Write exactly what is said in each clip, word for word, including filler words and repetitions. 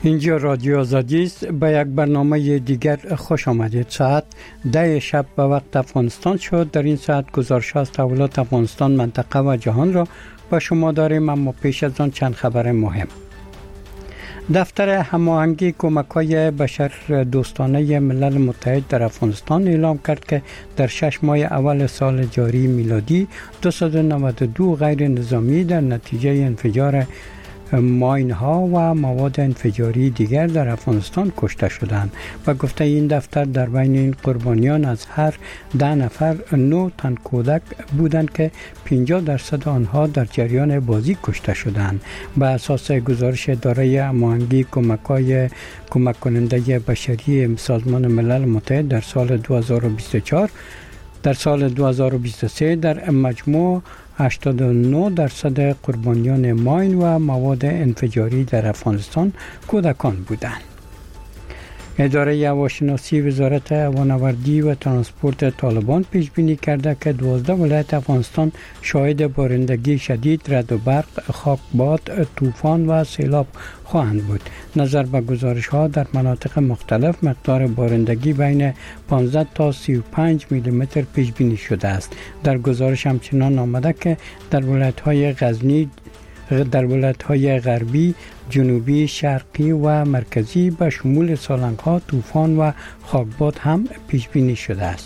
اینجا رادیو آزادی است. به یک برنامه دیگر خوش آمدید. ساعت ده شب به وقت افغانستان شد. در این ساعت گزارش از تحولات افغانستان، منطقه و جهان را به شما داریم، اما پیش از آن چند خبر مهم. دفتر هماهنگی کمک‌های بشر دوستانه ملل متحد در افغانستان اعلام کرد که در شش ماه اول سال جاری میلادی دویست و نود و دو غیر نظامی در نتیجه انفجار ماین ها و مواد انفجاری دیگر در افغانستان کشته شدند. و گفته این دفتر در بین این قربانیان از هر ده نفر نه تن کودک بودند که پنجاه درصد آنها در جریان بازی کشته شدند. به اساس گزارش اداره هماهنگی کمک‌های کمک کننده بشری سازمان ملل متحد در سال دو هزار و بیست و چهار، در سال دو هزار و بیست و سه در مجموع هشتاد و نه درصد قربانیان ماین و مواد انفجاری در افغانستان کودکان بودند. اداره هواشناسی وزارت هوانوردی و ترانسپورت طالبان پیش بینی کرده که دوازده ولایت افغانستان شاهد بارندگی شدید، رعد و برق، خاکباد، طوفان و سیلاب خواهند بود. نظر به گزارش ها در مناطق مختلف مقدار بارندگی بین پانزده تا سی و پنج میلی متر پیش بینی شده است. در گزارش همچنان آمده که در ولایت های غزنی در ولایت‌های غربی، جنوبی، شرقی و مرکزی به شمول سالنگ‌ها، طوفان و خاکباد هم پیش بینی شده است.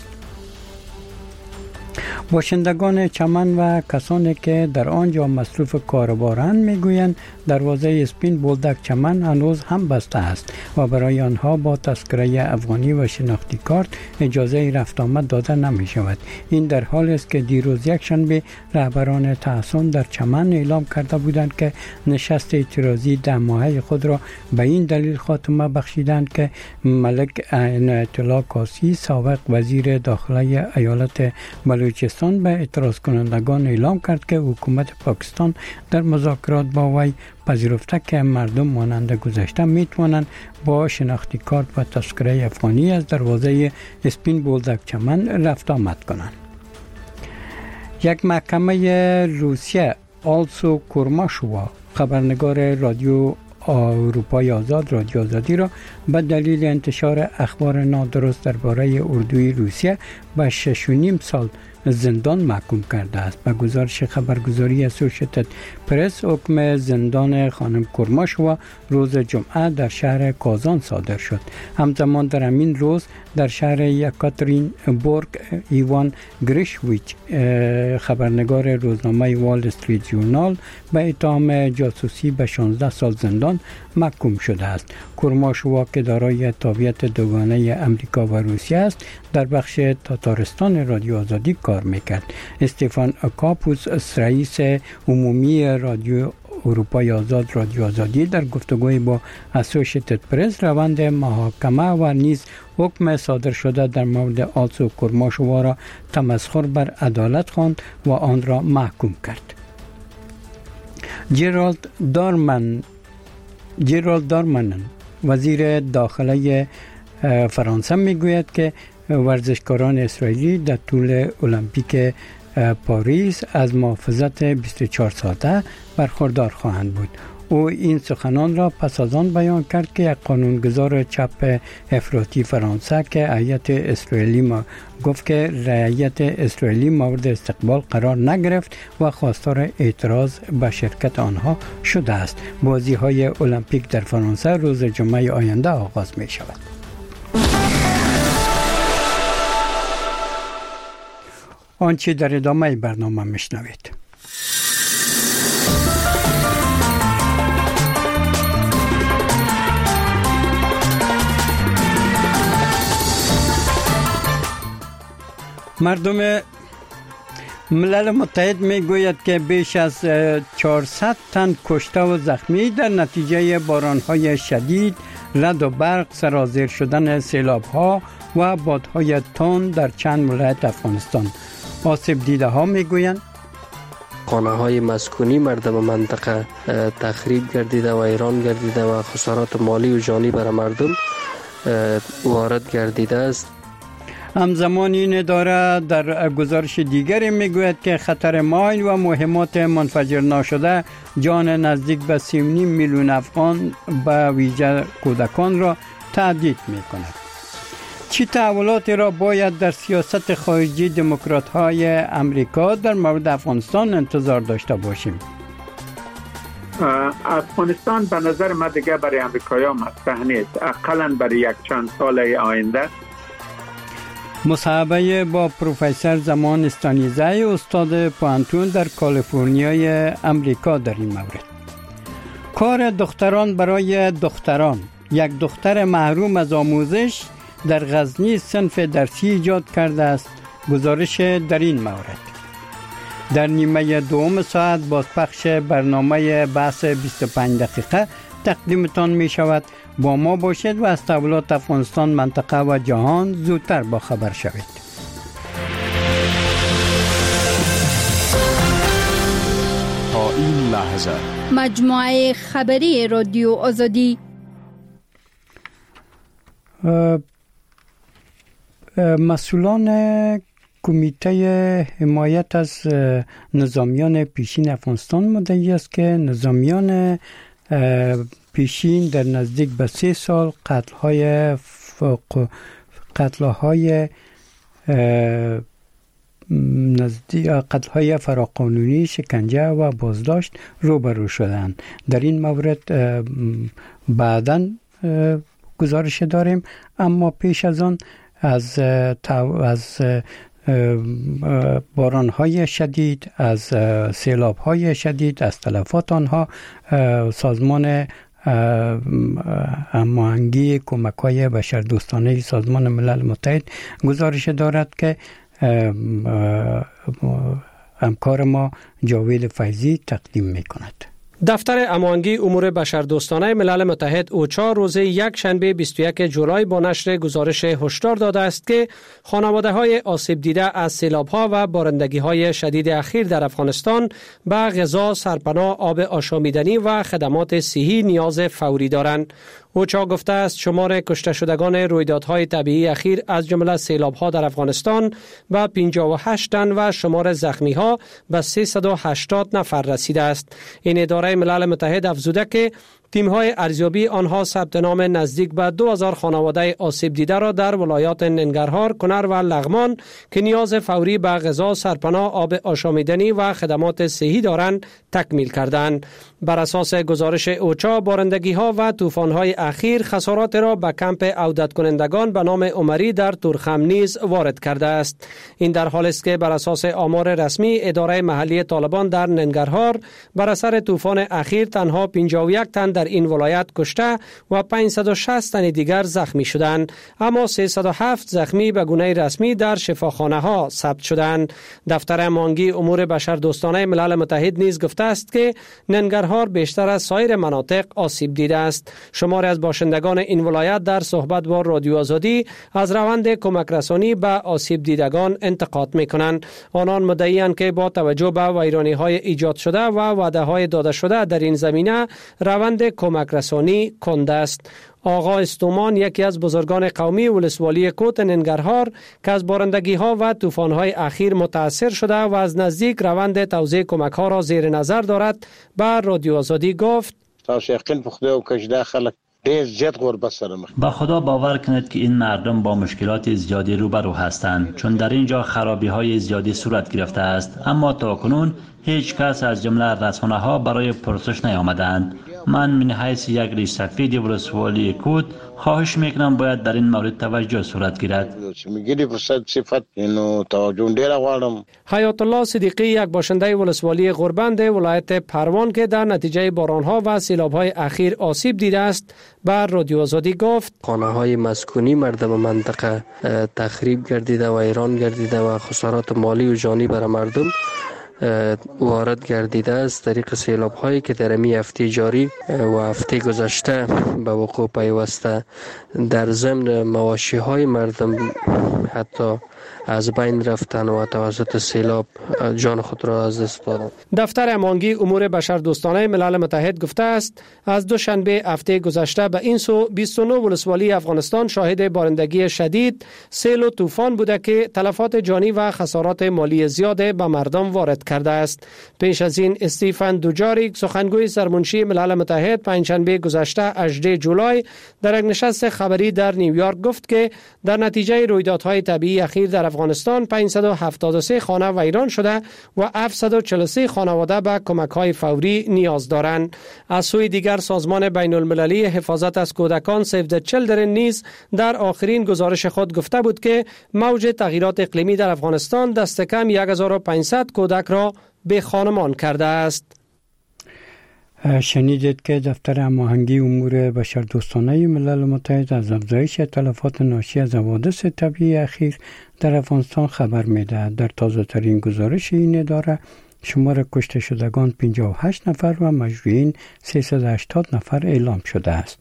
باشندگان چمن و کسانی که در آنجا مصروف کاربارند میگویند دروازه اسپین بولدک چمن هنوز هم بسته است و برای آنها با تذکره افغانی و شناختی کارت اجازه رفت آمد داده نمی شود. این در حالی است که دیروز یک شنبه رهبران تحصن در چمن اعلام کرده بودند که نشست اعتراضی ده ماهه خود را به این دلیل خاتمه بخشیدند که ملک عنایت الله کاسی، سابق وزیر داخلی ایالت بلوچستان، به اعتراض کنندگان اعلام کرد که حکومت پاکستان در مذاکرات با وی پذیرفته که مردم مانند گذشته میتوانند با شناختی کارت و تذکره افغانی از دروازه اسپین بولدک چمن رفت آمد کنند. یک محکمه روسیه آلسو کورماشووا، خبرنگار رادیو اروپای آزاد رادیو آزادی را به دلیل انتشار اخبار نادرست درباره اردوی روسیه به شش و نیم سال زندان محکوم کرده است. به گزارش خبرگزاری اسوسییتد پرس، حکم زندان خانم کورماشووا روز جمعه در شهر کازان صادر شد. همزمان در همین روز در شهر یکاترین بورگ ایوان گریشویچ، خبرنگار روزنامه وال استریت ژورنال، به اتهام جاسوسی به شانزده سال زندان محکوم شده است. کورماشووا که دارای تابعیت دوگانه امریکا و روسیه است، در بخش تاتارستان رادیو آزادی کار میکرد. استفان کاپوس، رئیس عمومی رادیو اروپای آزاد رادیو آزادی، در گفتگوی با اسوسییتد پرس روند محاکمه و نیز حکم صادر شده در مورد آلسو کورماشووا را تمسخر بر عدالت خواند و آن را محکوم کرد. جرالد دارمن جرالد دارمانن، وزیر داخلی فرانسه، میگوید که ورزشکاران اسرائیلی در طول المپیک پاریس از محافظت بیست و چهار ساعته برخوردار خواهند بود. او این سخنان را پس از آن بیان کرد که یک قانونگذار چپ افراطی فرانسه که هیئت اسرائیلی ما گفت که هیئت اسرائیلی مورد استقبال قرار نگرفت و خواستار اعتراض به شرکت آنها شده است. بازی‌های المپیک در فرانسه روز جمعه آینده آغاز می شود. آنچه در ادامه برنامه میشنوید. مردم ملل متحد میگوید که بیش از چهارصد تن کشته و زخمی در نتیجه بارانهای شدید، رعد و برق، سرازیر شدن سیلاب‌ها و بادهای تند در چند ولایت افغانستان. آسیب دیده ها میگویند خانه های مسکونی مردم منطقه تخریب گردیده و ویران گردیده و خسارات مالی و جانی برای مردم وارد گردیده است. همزمان این اداره در گزارش دیگری میگوید که خطر ماین و مهمات منفجر ناشده جان نزدیک به سی و نیم میلیون افغان به ویژه کودکان را تهدید میکند. چه تحولاتی را باید در سیاست خارجی دموکرات های امریکا در مورد افغانستان انتظار داشته باشیم؟ افغانستان به نظر من دیگه برای امریکایی‌ها مطرح نیست، اقلاً برای یک چند سال آینده. مصاحبه با پروفسور زمان استانیزه استاد پوهنتون در کالیفرنیای امریکا در این مورد. کار دختران برای دختران، یک دختر محروم از آموزش در غزنی صنف درسی ایجاد کرده است. گزارش در این مورد در نیمه دوم ساعت بازپخش برنامه بحث بیست و پنج دقیقه تقدیمتان می شود. با ما باشید و از تحولات افغانستان، منطقه و جهان زودتر با خبر شوید. تا این لحظه مجموعه خبری رادیو آزادی مسئولان کمیته حمایت از نظامیان پیشین افغانستان مدعی است که نظامیان پیشین در نزدیک به سه سال قتل‌های قتل‌های نزدیک قتل‌های فراقانونی، شکنجه و بازداشت روبرو شدند. در این مورد بعداً گزارش داریم، اما پیش از آن از از باران‌های شدید، از سیلاب‌های شدید، از تلفات آنها، سازمان هماهنگی کمک‌های بشردوستانه سازمان ملل متحد گزارش دارد که همکار ما جاوید فیضی تقدیم می‌کند. دفتر هماهنگی امور بشردوستانه ملل متحد اوچا روز یک شنبه بیست و یک جولای با نشر گزارش هشدار داده است که خانواده‌های آسیب دیده از سیلاب‌ها و بارندگی‌های شدید اخیر در افغانستان به غذا، سرپناه، آب آشامیدنی و خدمات صحی نیاز فوری دارند. اوچا گفته است شمار کشته شدگان رویدادهای طبیعی اخیر از جمله سیلاب‌ها در افغانستان به پنجاه و هشت تن و شمار زخمی‌ها به سیصد و هشتاد نفر رسیده است. این اداره ملل متحد افزوده که تیم‌های ارزیابی آنها ثبت نام نزدیک به دو هزار خانواده آسیب دیده را در ولایات ننگرهار، کنر و لغمان که نیاز فوری به غذا، سرپناه، آب آشامیدنی و خدمات صحی دارند تکمیل کردند. بر اساس گزارش اوچا، بارندگی‌ها و طوفان‌های اخیر خسارات را به کمپ عودت کنندگان به نام عمری در تورخم نیز وارد کرده است. این در حالی است که بر اساس آمار رسمی اداره محلی طالبان در ننگرهار بر اثر طوفان اخیر تنها پنجاه و یک تن در این ولایت کشته و پانصد و شصت تن دیگر زخمی شدند، اما سیصد و هفت زخمی به گونه رسمی در شفاخانه ها ثبت شدند. دفتر هماهنگی امور بشردوستانه ملل متحد نیز گفته است که ننگرهار بیشتر از سایر مناطق آسیب دیده است. شماری از باشندگان این ولایت در صحبت با رادیو آزادی از روند کمک رسانی به آسیب دیدگان انتقاد می‌کنند. آنان مدعی‌اند که با توجه به ویرانی‌های ایجاد شده و وعده‌های داده شده در این زمینه روند کمک رسانی کنده است. آقا استومان، یکی از بزرگان قومی ولسوالی کوت ننگرهار که از بارندگی‌ها و طوفان‌های اخیر متاثر شده و از نزدیک روند توزیع کمک‌ها را زیر نظر دارد، به رادیو آزادی گفت: با خدا باور کنید که این مردم با مشکلات زیادی روبرو هستند، چون در اینجا خرابی‌های زیادی صورت گرفته است، اما تاکنون هیچ کس از جمله رسانه‌ها برای پرسش نیامدند. من من حیث یک ریش سفید ولسوالی کوت خواهش میکنم باید در این مورد توجه صورت گیرد. حیات الله صدیقی، یک باشنده ولسوالی غربند ولایت پروان که در نتیجه بارانها و سیلاب‌های اخیر آسیب دیده است، بر رادیو آزادی گفت: خانه‌های مسکونی مردم منطقه تخریب گردیده و ویران گردیده و خسارات مالی و جانی بر مردم وارد گردیده است. طریق سیلاب هایی که در می هفته جاری و هفته گذشته به وقوع پیوسته، در ضمن مواشی های مردم حتی از بین رفتن و توسط سیلاب جان خود را از دست دادند. دفتر هماهنگی امور بشردوستانه ملل متحد گفته است از دوشنبه هفته گذشته به این سو بیست و نه ولسوالی افغانستان شاهد بارندگی شدید، سیل و طوفان بوده که تلفات جانی و خسارات مالی زیاد به مردم وارد کرده است. پیش از این استیفن دوجاریک سخنگوی سرمنشی ملل متحد پنجشنبه گذشته هجدهم جولای در یک نشست خبری در نیویورک گفت که در نتیجه رویدادهای طبیعی اخیر در افغانستان پانصد و هفتاد و سه خانه ویران شده و هفتصد و چهل و سه خانواده به کمک‌های فوری نیاز دارند. از سوی دیگر سازمان بین المللی حفاظت از کودکان سیو د چیلدرن نیز در آخرین گزارش خود گفته بود که موج تغییرات اقلیمی در افغانستان دست کم هزار و پانصد کودک را به خانمان کرده است. شنیدید که دفتر هماهنگی امور بشردوستانه ملل متحد از افزایش تلفات ناشی از حوادث طبیعی اخیر در افغانستان خبر می‌دهد. در تازه ترین گزارش این اداره شمار کشته شدگان پنجاه و هشت نفر و مجروحین سیصد و هشتاد نفر اعلام شده است.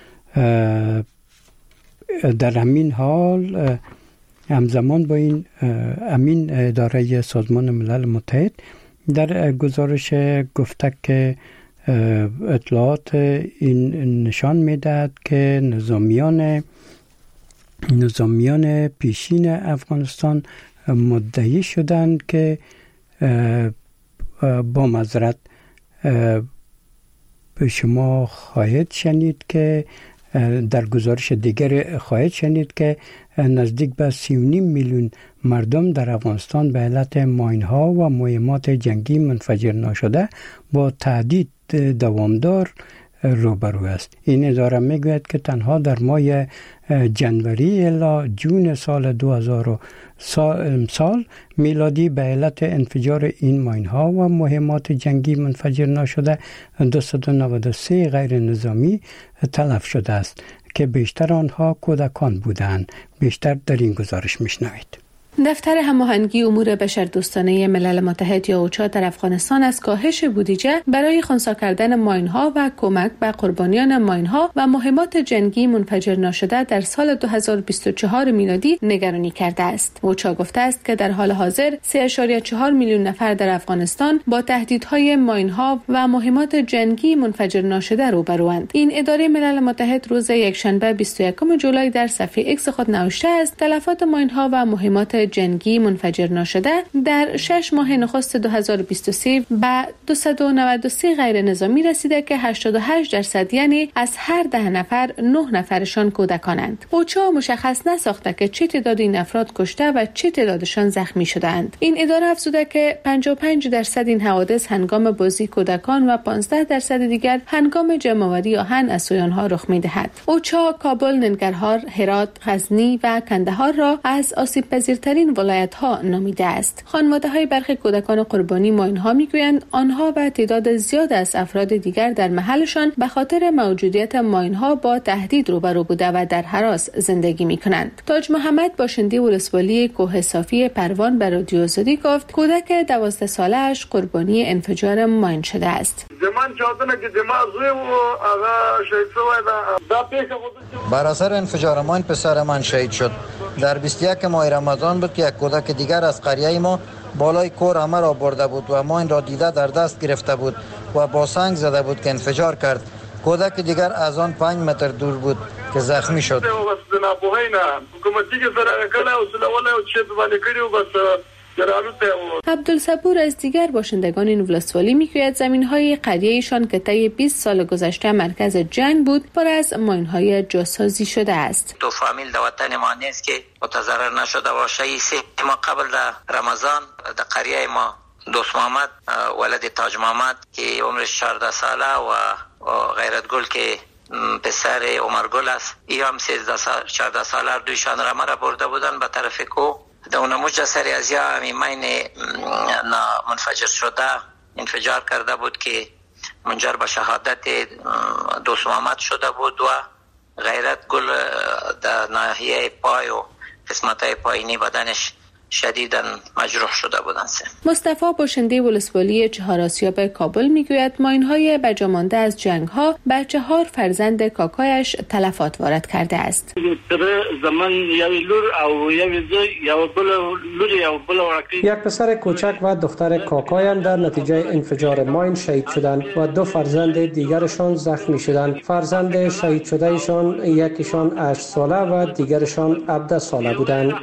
در همین حال همزمان با این امین اداره سازمان ملل متحد در گزارش گفته که اطلاعات این نشان می‌دهد که نظامیان نظامیان پیشین افغانستان مدعی شدند که با معذرت به شما خواهید شنید که در گزارش دیگر خواهید شنید که نزدیک به سی و نیم میلیون مردم در افغانستان به علت ماین‌ها و مهمات جنگی منفجر نشده با تهدید دوامدار روبرو است. این اداره میگوید که تنها در ماه جنوری الی جون سال دو هزار سال میلادی به علت انفجار این ماین‌ها و مهمات جنگی منفجر نشده دویست و نود و سه غیر نظامی تلف شده است که بیشتر آنها کودکان بودند. بیشتر در این گزارش میشنوید. دفتر هماهنگی امور بشردوستانه ملل متحد یا اوچا در افغانستان از کاهش بودجه برای خنثی کردن ماین‌ها و کمک به قربانیان ماین‌ها و مهمات جنگی منفجر نشده در سال دو هزار و بیست و چهار میلادی نگرانی کرده است. اوچا گفته است که در حال حاضر سه و چهار میلیون نفر در افغانستان با تهدیدهای ماین‌ها و مهمات جنگی منفجر نشده روبروند. این اداره ملل متحد روز یکشنبه بیست و یکم جولای در صفحه ایکس خود نوشته است تلفات ماین‌ها و مهمات جنگی منفجر نشده در شش ماه نخست دو هزار و بیست و سه به دویست و نود و سه غیر نظامی رسیده که هشتاد و هشت درصد یعنی از هر ده نفر نه نفرشان کودکانند. اوچا مشخص نساخته که چه تعداد این افراد کشته و چه تعدادشان زخمی شده‌اند. این اداره افزوده که پنجاه و پنج درصد این حوادث هنگام بازی کودکان و پانزده درصد دیگر هنگام جمع‌آوری آهن از سوی آنها رخ می‌دهد. اوچا کابل، ننگرهار، هرات، غزنی و کندهار را از آسیب پذیرترین ولایت‌ها نامیده است. خانواده‌های برخی کودکان قربانی ماین‌ها می‌گویند آنها به تعداد زیاد از افراد دیگر در محلشان به خاطر موجودیت ماین‌ها با تهدید روبرو بوده و در هراس زندگی می‌کنند. تاج محمد باشنده ولسوالی کوه صافی پروان به رادیو آزادی گفت کودک دوازده ساله‌اش قربانی انفجار ماین شده است. بر اثر انفجار ماین پسر من شهید شد. در بیست و یک ماه رمضان بود که یک کودک دیگر از قریه ما بالای کور همه را برده بود و ما این را دیده در دست گرفته بود و با سنگ زده بود که انفجار کرد. کودک دیگر از آن پنج متر دور بود که زخمی شد. عبدالصبور از دیگر باشندگان این ولسوالی میگوید زمین‌های قریه‌شان که طی بیست سال گذشته مرکز جنگ بود پر از ماین‌های جاسازی شده است. دو فامیل در وطن ما نیست که متضرر نشده باشه. سه ماه قبل در رمضان در قریه ما دوست محمد ولد تاج محمد که عمرش چهارده ساله و غیرت گل که پسر عمر گل است ای هم سیزده سال چهارده ساله دویشان را مرا برده بودن به طرف کو در اونموج سری از یا همی مین منفجر شده انفجار کرده بود که منجر به شهادت دوست محمد شده بود و غیرت گل در ناحیه پای و قسمت های پایینی بدنش شدیداً مجروح شده بودند. مصطفی باشنده ولسوالی چهار آسیاب کابل میگوید ماین‌های بجامانده از جنگ‌ها به چهار فرزند کاکایش تلفات وارد کرده است. یک پسر کوچک و دختر کاکایم در نتیجه انفجار ماین شهید شدند و دو فرزند دیگرشان زخمی شدند. فرزند شهید شدهشان یکیشان هشت ساله و دیگرشان هفده ساله بودند.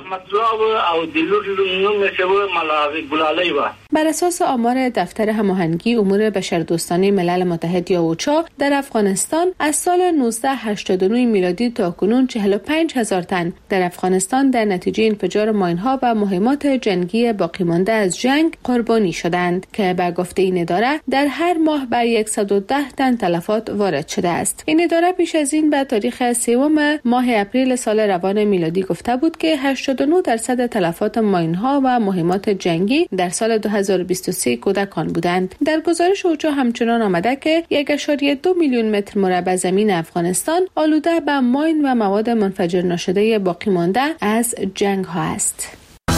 بر اساس آمار دفتر هماهنگی امور بشردوستانه ملل متحد یا اوچا در افغانستان از سال نوزده هشتاد و نه میلادی تا کنون چهل و پنج هزار تن در افغانستان در نتیجه انفجار ماین‌ها و مهمات جنگی باقی مانده از جنگ قربانی شدند که به گفته این اداره در هر ماه بر صد و ده تن تلفات وارد شده است. این اداره پیش از این به تاریخ سوم ماه اپریل سال روان میلادی گفته بود که هشتاد و نه درصد تلفات ماین‌ها و مهمات جنگی در سال دو هزار و بیست و سه کودکان بودند. در گزارش اوچا همچنان آمده که یک ممیز دو میلیون متر مربع زمین افغانستان آلوده به ماین و مواد منفجر نشده باقی مانده از جنگ ها است.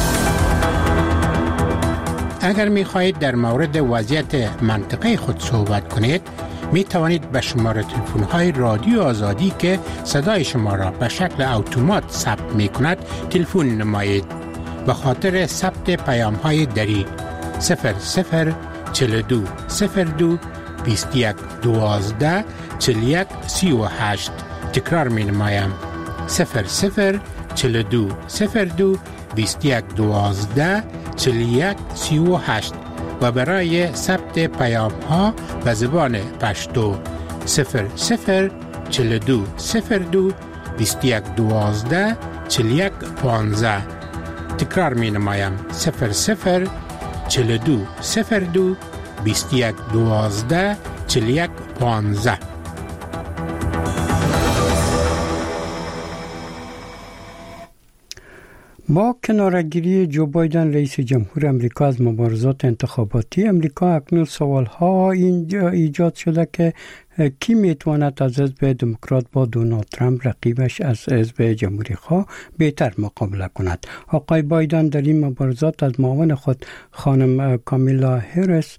اگر می خواهید در مورد وضعیت منطقه خود صحبت کنید، می توانید به شماره تلفن های رادیو آزادی که صدای شما را به شکل اتومات ثبت می کند تلفن نمایید. به خاطر ثبت پیام های دری صفر صفر چهل و دو صفر دو بیست و یک دوازده چهل و یک سی و هشت. تکرار می نمایم صفر صفر چهل و دو صفر دو بیست و یک دوازده چهل و یک سی و هشت و برای ثبت پیام ها به زبان پشتو صفر صفر چهل و دو صفر دو بیست و یک دوازده چهل و یک پانزده. تکرار می نمایم صفر صفر چهل و دو صفر دو بیست و یک دوازده چهل و یک پانزده. با کنارگیری جو بایدن رئیس جمهور امریکا از مبارزات انتخاباتی امریکا، اکنون سوالها اینجا ایجاد شده که کی میتواند از حزب دموکرات با دونالد ترامپ رقیبش از حزب جمهوری خواه بهتر مقابله کند. آقای بایدن در این مبارزات از معاون خود خانم کامیلا هریس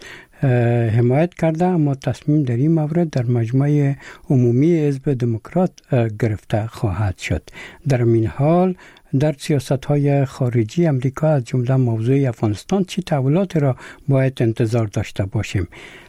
حمایت کرده، اما تصمیم در این مورد در مجمع عمومی حزب دموکرات گرفته خواهد شد. در این حال در سیاست‌های خارجی امریکا از جمله موضوع افغانستان چه تحولاتی را باید انتظار داشته باشیم؟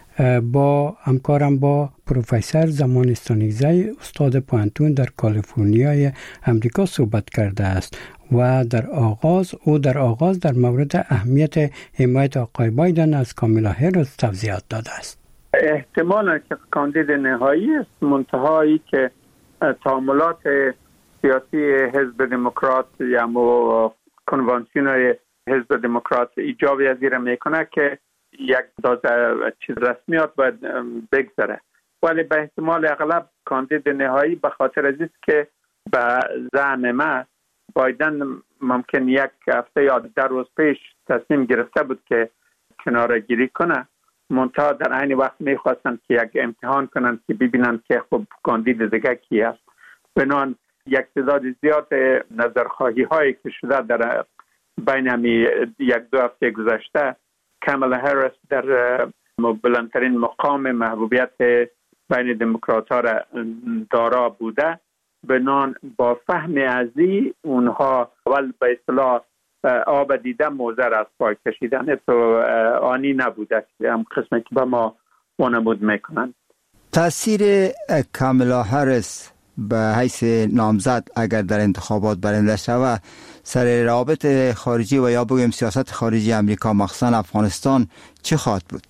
با همکارم با پروفسور زمان استانیزی استاد پوهنتون در کالیفرنیای امریکا صحبت کرده است و در آغاز او در آغاز در مورد اهمیت حمایت آقای بایدن از کامیلا هریس توضیحات داده است. احتمال که کاندید نهایی است، منتهایی که تعاملات سیاسی حزب دموکرات یا مو کنوانسیون حزب دموکرات ایجاب یزیر میکنه که یک دازه چیز رسمیات باید بگذره، ولی به احتمال اغلب کاندید نهایی به خاطر از است که به زعم ما بایدن ممکن یک هفته یا ده روز پیش تصمیم گرفته بود که کناره گیری کنه، منتها در عین وقت میخواستن که یک امتحان کنن که ببینن که خب کاندید دیگه کی است. بنان یک تعداد زیاد نظرخواهی هایی که شده در بین همی یک دو هفته گذشته، کامالا هریس در بلندترین مقام محبوبیت بین دموکرات ها را دارا بوده، بنان با فهم ازی اونها اول به اصطلاح آب دیده موزر از پای کشیدن تو آنی نبوده، هم قسمی که به ما وانمود میکنن. تاثیر کامالا هریس به حیث نامزد اگر در انتخابات برنده شود سر روابط خارجی و یا بگویم سیاست خارجی امریکا مخصوصا افغانستان چه خواهد بود؟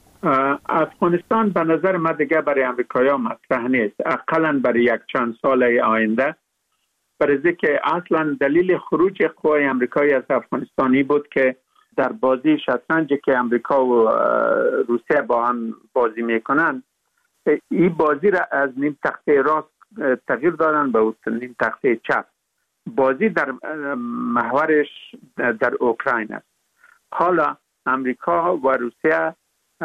افغانستان به نظر من دیگه برای امریکایی‌ها مطرح نیست، اقلاً برای یک چند سال آینده، برای که اصلا دلیل خروج قوای امریکایی از افغانستانی بود که در بازی شطرنجی که امریکا و روسیه با هم بازی میکنن، این بازی را از نیم تخته راست تغییر دادن به نیم تخته چپ. بازی در محورش در اوکراین است. حالا امریکا و روسیه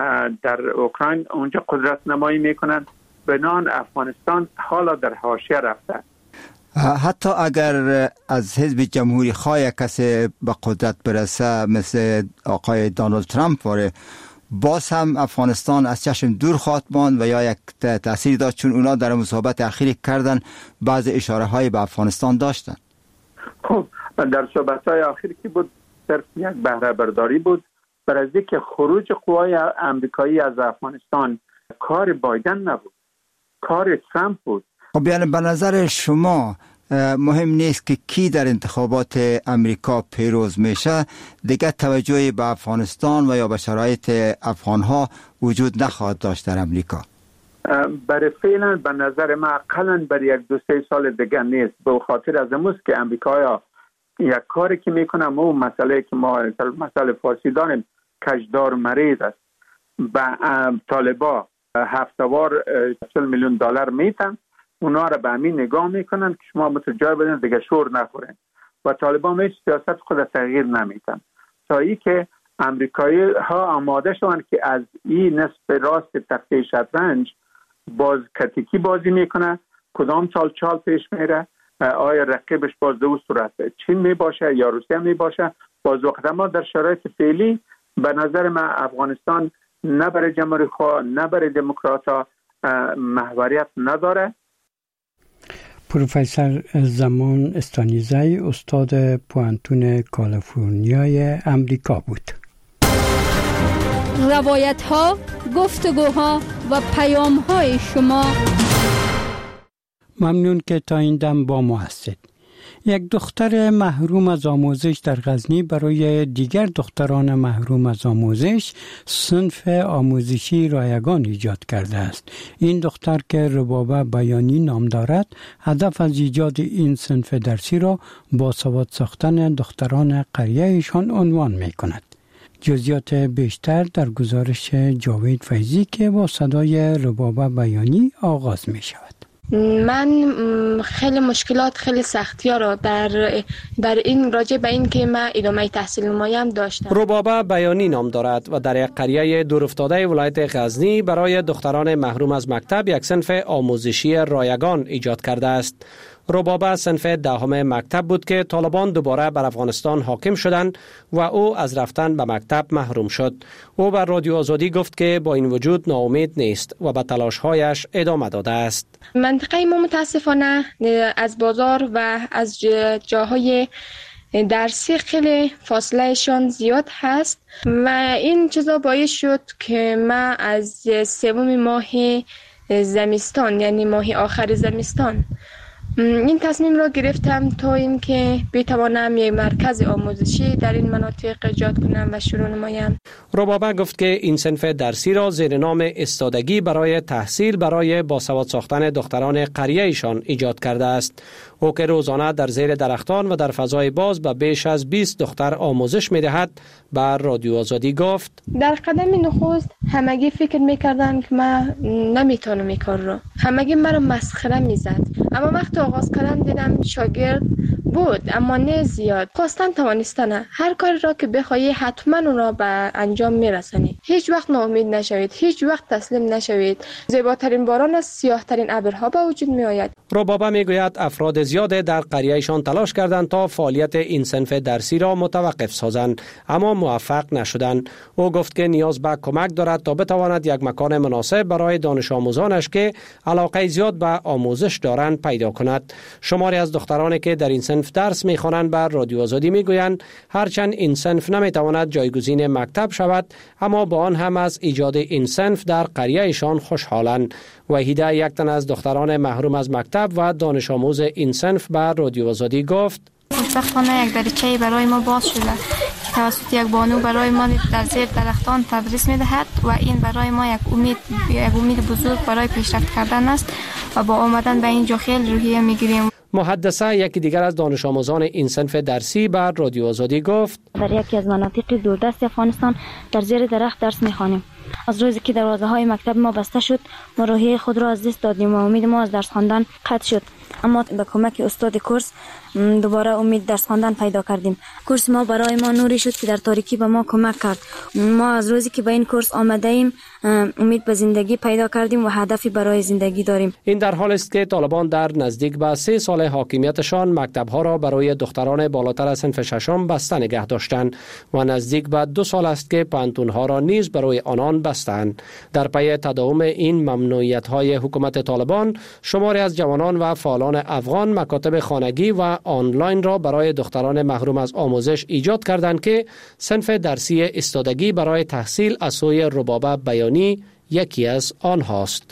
در اوکراین اونجا قدرت نمایی میکنن، بنان افغانستان حالا در حاشیه رفته. حتی اگر از حزب جمهوری خواه کسی به قدرت برسه مثل آقای دانالد ترامپ واره، باز هم افغانستان از چشم دور خواهد ماند و یا یک تأثیر داشت؟ چون اونا در مصاحبت اخیری کردن بعض اشاره های به افغانستان داشتن. خب در صحبت های آخری که بود صرف یک بهره برداری بود برای اینکه خروج قوای امریکایی از افغانستان کار بایدن نبود، کار ترامپ بود. خب یعنی به نظر شما مهم نیست که کی در انتخابات امریکا پیروز میشه، دیگه توجهی به افغانستان و یا به شرایط افغانها وجود نخواهد داشت در امریکا؟ برای فعلا به نظر من اقلا برای یک دو سه سال دیگه نیست، به خاطر از اموز که امریکایا یک کاری که میکنم و مسئله که ما مسئله فارسی داریم کجدار مریض است. به طالبا هفتوار چهل میلیون دلار میتن، اونا را به همین نگاه میکنن که شما متجای بدن دیگه شور نخورین و طالبان هیچ سیاست خود تغییر نمیتن تا ای که امریکایی ها آماده شوند که از این نصف راست تخته شطرنج باز کتیکی بازی میکنه، کدام چال چال پیش میره، آیا رقیبش باز دو صورت چین میباشه یا روسیه میباشه. باز وقت ما در شرایط فعلی به نظر من افغانستان نه برای جمهوری خواه نه برای دموکرات ها محوریت نداره. پروفسور زمان استانیزی استاد پوانتون کالیفرنیای امریکا بود. روایت ها، گفتگوها و پیام های شما. ممنون که تا این دم با ما هستید. یک دختر محروم از آموزش در غزنی برای دیگر دختران محروم از آموزش صنف آموزشی رایگان ایجاد کرده است. این دختر که ربابه بیانی نام دارد، هدف از ایجاد این صنف درسی را باسواد ساختن دختران قریه‌شان عنوان می کند. جزئیات بیشتر در گزارش جاوید فیضی که با صدای ربابه بیانی آغاز می شود. من خیلی مشکلات، خیلی سختی ها را در در این راجع به این که من ادامه تحصیل مایم داشتم. ربابه بیانی نام دارد و در یک قریه دورافتاده ولایت غزنی برای دختران محروم از مکتب یک صنف آموزشی رایگان ایجاد کرده است. ربابه صنف دهم مکتب بود که طالبان دوباره بر افغانستان حاکم شدند و او از رفتن به مکتب محروم شد. او بر رادیو آزادی گفت که با این وجود ناامید نیست و به تلاش‌هایش ادامه داده است. منطقه ما متاسفانه از بازار و از جاهای درسی خیلی فاصله شان زیاد هست و این چیزا باعث شد که من از سوم ماه زمستان، یعنی ماه آخر زمستان، این تصمیم را گرفتم تا اینکه بتوانم یک مرکز آموزشی در این مناطق ایجاد کنم و شروع نمایم. ربابه گفت که این صنف درسی را زیر نام استادگی برای تحصیل برای باسواد ساختن دختران قریه‌شان ایجاد کرده است. او که روزانه در زیر درختان و در فضای باز به بیش از بیست دختر آموزش می‌دهد، بر رادیو آزادی گفت در قدم نخست همگی فکر می‌کردند که من نمی‌تونم این کار را. همگی مرا مسخره می‌زد. اما وقتی آغاز کردم دیدم شاگرد بود اما نه زیاد. خواستن توانستن هر کاری را که بخواهی حتما اون را به انجام میرسانی. هیچ وقت ناامید نشوید، هیچ وقت تسلیم نشوید. زیباترین باران از سیاه‌ترین ابرها به وجود میآید. ربابه میگوید افراد زیاد در قریه‌شان تلاش کردند تا فعالیت این صنف درسی را متوقف سازند اما موفق نشدند. او گفت که نیاز به کمک دارد تا بتواند یک مکان مناسب برای دانش آموزانش که علاقه زیاد به آموزش دارند پیدا کند. شماری از دخترانی که در این صنف درس می‌خوانند بر رادیو آزادی میگویند هرچند این صنف نمیتواند جایگزین مکتب شود اما با آن هم از ایجاد این صنف در قریه‌شان خوشحالند. وحیده یک تن از دختران محروم از مکتب و دانش آموز این صنف بر رادیو آزادی گفت خوشبختانه یک دریچه برای ما باز شده که توسط یک بانو برای ما در زیر درختان تدریس می‌دهد و این برای ما یک امید یک امید بزرگ برای پیشرفت کردن است و با آمدن به اینجا خیلی روحیه می‌گیریم. محدثه یکی دیگر از دانش آموزان این صنف درسی بر رادیو آزادی گفت در یکی از مناطق دوردست افغانستان در زیر درخت درس می‌خوانیم. از روزی که دروازه های مکتب ما بسته شد ما روحیه خود را از دست دادیم و امید ما از درس خواندن قطع شد. اما به کمک استاد کورس دوباره امید درس خواندن پیدا کردیم. کورس ما برای ما نوری شد که در تاریکی به ما کمک کرد. ما از روزی که به این کورس آمده ایم امید به زندگی پیدا کردیم و هدفی برای زندگی داریم. این در حال است که طالبان در نزدیک به سه سال حاکمیتشان مکتب‌ها را برای دختران بالاتر از صنف ششم بسته نگه داشتند و نزدیک به دو سال است که پانتون‌ها را نیز برای آنان بستند. در پی تداوم این ممنوعیت‌های حکومت طالبان، شماری از جوانان و فعالان افغان مکاتب خانگی و آنلاین را برای دختران محروم از آموزش ایجاد کردند که صنف درسی استادگی برای تحصیل از سوی رباب بیانی یکی از آنهاست.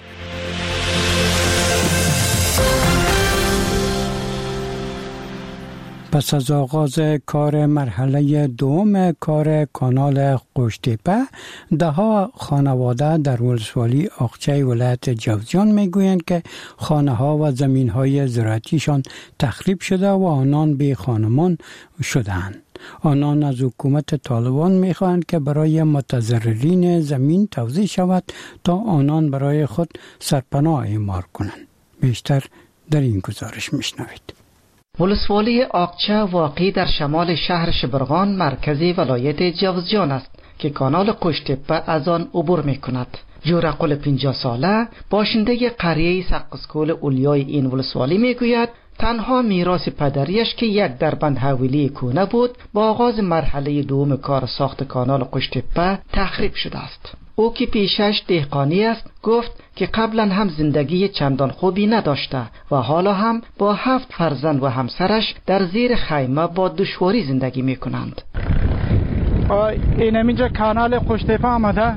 پس از آغاز کار مرحله دوم کار کانال قوشتیپه، ده ها خانواده در ولسوالی آقچه ولایت جوزجان میگویند که خانه ها و زمین های زراعتیشان تخریب شده و آنان بی خانمان شدند. آنان از حکومت طالبان میخواهند که برای متضررین زمین توزیع شود تا آنان برای خود سرپناه اعمار کنند. بیشتر در این گزارش میشنوید. ولسوالی آقچه واقع در شمال شهر شبرغان مرکزی ولایت جوزجان است که کانال قوشتیپه از آن عبور می کند. جورقل پنجاه ساله باشنده قریه سقسکول اولیای این ولسوالی می گوید تنها میراث پدریش که یک دربند حویلی کونه بود با آغاز مرحله دوم کار ساخت کانال قوشتیپه تخریب شده است. او که پیشش دهقانی است گفت که قبلا هم زندگی چندان خوبی نداشته و حالا هم با هفت فرزند و همسرش در زیر خیمه با دشواری زندگی می کنند. این همینجا کانال قوشتیپه آمده،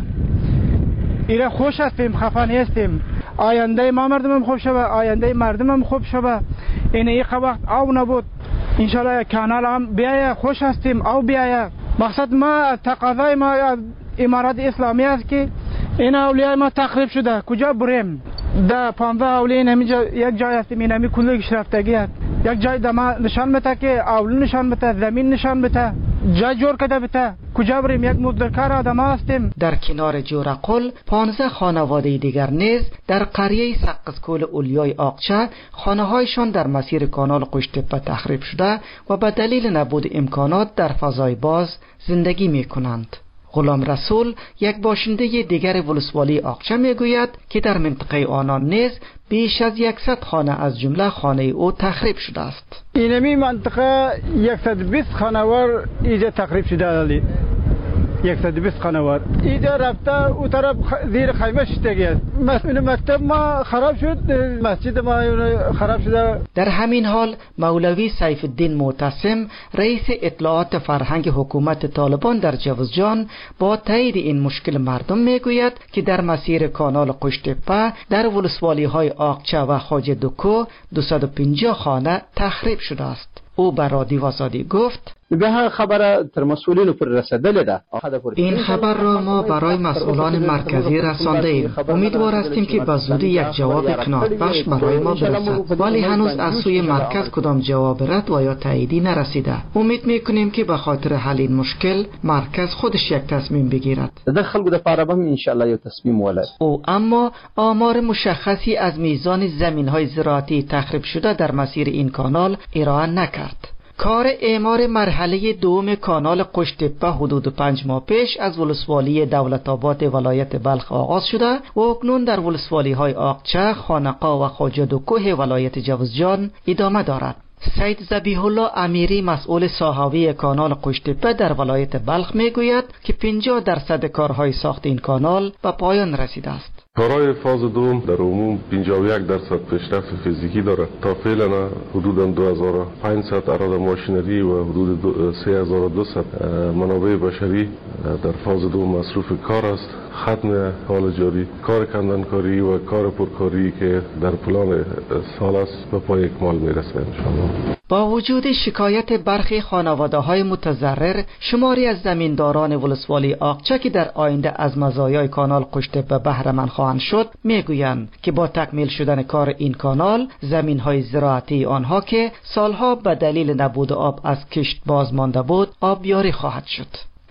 ایره خوش هستیم، خفه نیستیم. آینده ما مردمم خوب شوه، آینده مردمم خوب شوه. این ایقا وقت آو نبود، انشالله کانال هم بیایه، خوش هستیم آو بیایه. مقصد ما تقاضای ما امارات اسلامی است که این اولیای ما تخریب شده، کجا بریم؟ ده پانزده اولی این همینجا یک جای هستیم، این همی کلگش رفتگی هست. یک جای دما نشان بده که اول نشان بده، زمین نشان بده، جای جور کده بده، کجا بریم؟ یک مزدورکار آدم هستیم. در کنار جورقل پانزده خانواده دیگر نیز در قریه سقسکول اولیای آقچه خانه هایشان در مسیر کانال قوشتیپه تخریب شده و به دلیل نبود امکانات در فضای باز زندگی می کنند. غلام رسول یک باشنده دیگر ولسوالی آقچه میگوید که در منطقه آنان نیز بیش از صد خانه از جمله خانه او تخریب شده است. اینمی منطقه صد و بیست خانوار اینجا تخریب شده است. صد و بیست خانوار اینجا رفته او طرف زیر خیمه شدگی است. مسئول مکتب ما خراب شد، مسجد ما خراب شده. در همین حال مولوی سیف الدین معتصم رئیس اطلاعات فرهنگ حکومت طالبان در جوزجان با تایید این مشکل مردم میگوید که در مسیر کانال قوشتیپه در ولسوالی های آقچه و خواجه دکو دویست و پنجاه خانه تخریب شده است. او بر رادیو آزادی گفت به خبر تر مسئولین پر رسیدل ده. این خبر را ما برای مسئولان مرکزی رسانده ایم. امیدوار هستیم که به زودی یک جواب قناعتبخش برای ما برسد، ولی هنوز از سوی مرکز کدام جواب رد و یا تاییدی نرسیده. امید میکنیم که به خاطر حل این مشکل مرکز خودش یک تصمیم بگیرد. در خلق در پارابم ان شاء الله یک تصمیم ولد. او اما آمار مشخصی از میزان زمین‌های زراعتی تخریب شده در مسیر این کانال ارائه نکرد. کار اعمار مرحله دوم کانال قوشتیپه حدود پنج ماه پیش از ولسوالی دولت آباد ولایت بلخ آغاز شده و اکنون در ولسوالی های آقچه، خانقا و خواجه دکوه ولایت جوزجان ادامه دارد. سید ذبیح الله امیری مسئول ساحوی کانال قوشتیپه در ولایت بلخ میگوید که پنجاه درصد کارهای ساخت این کانال به پایان رسیده است. کارهای فاز دوم در عموم پنجاه و یک درصد پیشرفت فیزیکی دارد. تا فعلا حدود دو هزار و پانصد اراده ماشینری و حدود سه هزار و دویست منابع بشری در فاز دوم مصروف کار است. ختم حال جاری کار کندنکاری و کار پرکاری که در پلان سال است به پای اکمال میرسه انشاءالله. با وجود شکایت برخی خانواده‌های متضرر، شماری از زمینداران ولسوالی آقچه که در آینده از مزایای کانال قوشتیپه بهره مند خواهند شد میگویند که با تکمیل شدن کار این کانال زمین‌های زراعتی آنها که سالها به دلیل نبود آب از کشت باز مانده بود آبیاری خواهد شد.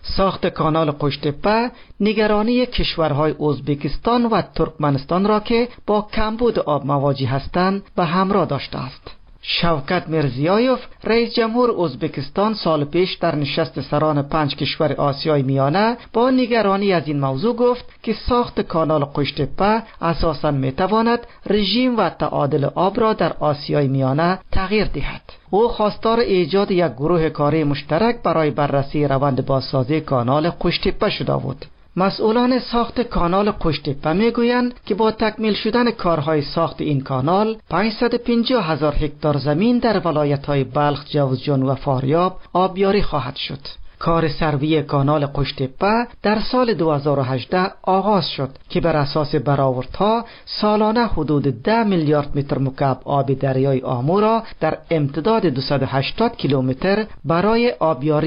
ساخت کانال قشتپه نگرانی کشورهای ازبکستان و ترکمنستان را که با کمبود آب مواجه هستند به همراه داشته است. شوکت میرزیایوف رئیس جمهور ازبکستان سال پیش در نشست سران پنج کشور آسیای میانه با نگرانی از این موضوع گفت که ساخت کانال قشتپه اساساً میتواند رژیم و تعادل آب را در آسیای میانه تغییر دهد. او خواستار ایجاد یک گروه کاری مشترک برای بررسی روند بازسازی کانال قشتپه شده بود. مسئولان ساخت کانال قشتپه میگویند که با تکمیل شدن کارهای ساخت این کانال پانصد و پنجاه هزار هکتار زمین در ولایت‌های بلخ، جوزجان و فاریاب آبیاری خواهد شد. کار سروی کانال قشتپه در سال دو هزار و هجده آغاز شد که بر اساس برآوردها سالانه حدود ده میلیارد متر مکعب آب دریای آمو را در امتداد دویست و هشتاد کیلومتر برای آبیاری